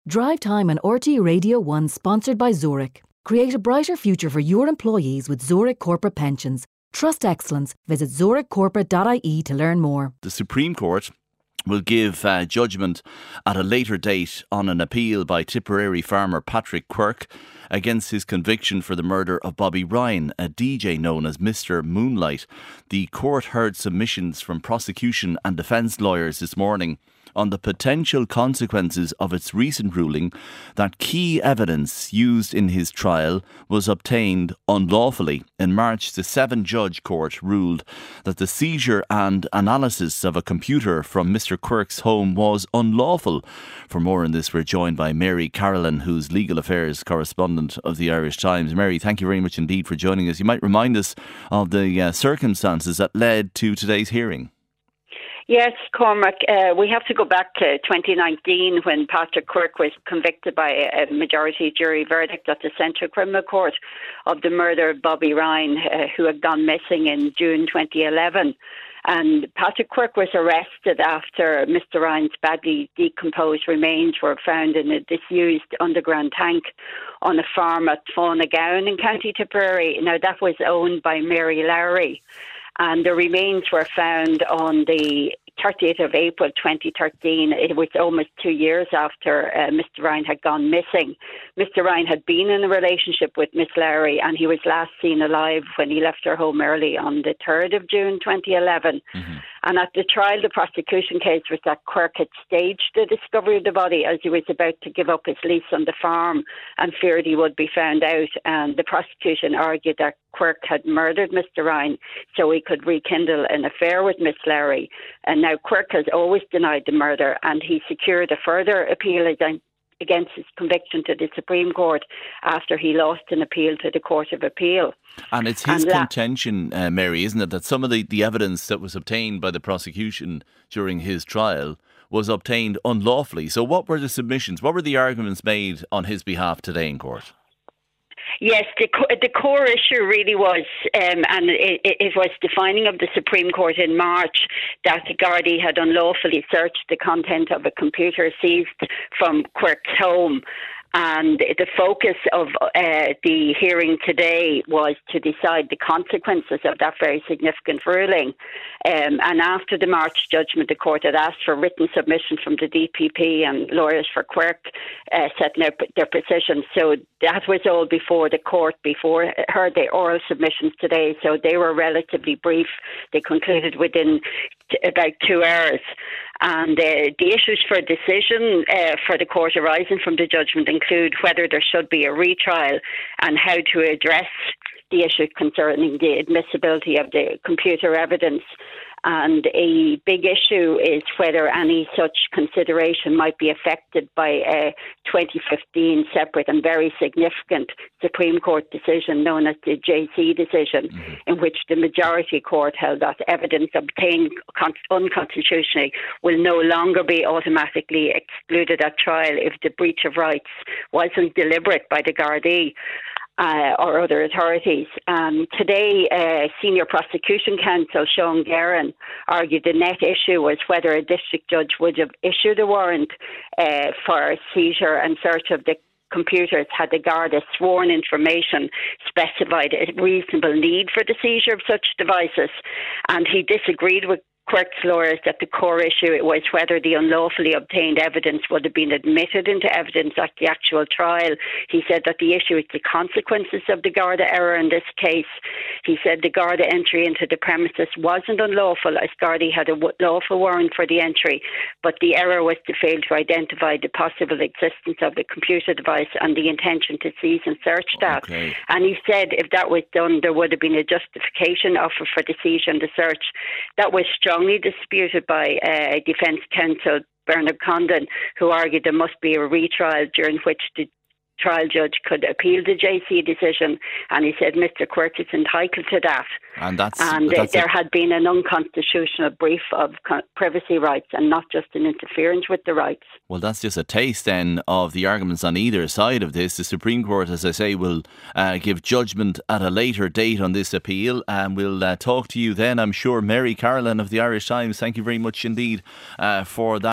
Drive Time on RTÉ Radio 1, sponsored by Zurich. Create a brighter future for your employees with Zurich Corporate Pensions. Trust excellence. Visit zurichcorporate.ie to learn more. The Supreme Court will give judgment at a later date on an appeal by Tipperary farmer Patrick Quirke against his conviction for the murder of Bobby Ryan, a DJ known as Mr. Moonlight. The court heard submissions from prosecution and defence lawyers this morning on the potential consequences of its recent ruling that key evidence used in his trial was obtained unlawfully. In March, the 7-judge court ruled that the seizure and analysis of a computer from Mr. Quirke's home was unlawful. For more on this, we're joined by Mary Carolan, who's legal affairs correspondent of the Irish Times. Mary, thank you very much indeed for joining us. You might remind us of the circumstances that led to today's hearing. Yes, Cormac, we have to go back to 2019 when Patrick Quirke was convicted by a majority jury verdict at the Central Criminal Court of the murder of Bobby Ryan, who had gone missing in June 2011. And Patrick Quirke was arrested after Mr. Ryan's badly decomposed remains were found in a disused underground tank on a farm at Faunagown in County Tipperary. Now, that was owned by Mary Lowry. And the remains were found on the 30th of April 2013. It was almost 2 years after Mr. Ryan had gone missing. Mr. Ryan had been in a relationship with Miss Lowry, and he was last seen alive when he left her home early on the 3rd of June 2011. Mm-hmm. And at the trial, the prosecution case was that Quirke had staged the discovery of the body as he was about to give up his lease on the farm and feared he would be found out. And the prosecution argued that Quirke had murdered Mr. Ryan so he could rekindle an affair with Miss Lowry. And now Quirke has always denied the murder, and he secured a further appeal against his conviction to the Supreme Court after he lost an appeal to the Court of Appeal. And it's his contention, Mary, isn't it, that some of the evidence that was obtained by the prosecution during his trial was obtained unlawfully. So what were the submissions? What were the arguments made on his behalf today in court? Yes, the core issue really was, and it was the finding of the Supreme Court in March that the Gardaí had unlawfully searched the content of a computer seized from Quirke's home. And the focus of the hearing today was to decide the consequences of that very significant ruling. And after the March judgment, the court had asked for written submission from the DPP and lawyers for Quirke setting out their position. So that was all before the court, before it heard the oral submissions today. So they were relatively brief. They concluded within about 2 hours. And the issues for decision for the court arising from the judgment include whether there should be a retrial and how to address the issue concerning the admissibility of the computer evidence. And a big issue is whether any such consideration might be affected by a 2015 separate and very significant Supreme Court decision known as the JC decision, in which the majority court held that evidence obtained unconstitutionally will no longer be automatically excluded at trial if the breach of rights wasn't deliberate by the Gardaí or other authorities. Today, Senior Prosecution Counsel Sean Guerin argued the net issue was whether a district judge would have issued a warrant for seizure and search of the computers had the Garda sworn information specified a reasonable need for the seizure of such devices. And he disagreed with Quirke's lawyers that the core issue was whether the unlawfully obtained evidence would have been admitted into evidence at the actual trial. He said that the issue is the consequences of the Garda error in this case. He said the Garda entry into the premises wasn't unlawful as Garda had a lawful warrant for the entry, but the error was to fail to identify the possible existence of the computer device and the intention to seize and search that. Okay. And he said if that was done, there would have been a justification offer for the seizure and the search. That was strongly disputed by Defence Counsel Bernard Condon, who argued there must be a retrial during which the trial judge could appeal the JC decision, and he said Mr. Quirke is entitled to that. And there had been an unconstitutional breach of privacy rights and not just an interference with the rights. Well, that's just a taste then of the arguments on either side of this. The Supreme Court, as I say, will give judgment at a later date on this appeal, and we'll talk to you then, I'm sure. Mary Carolan of the Irish Times, thank you very much indeed for that.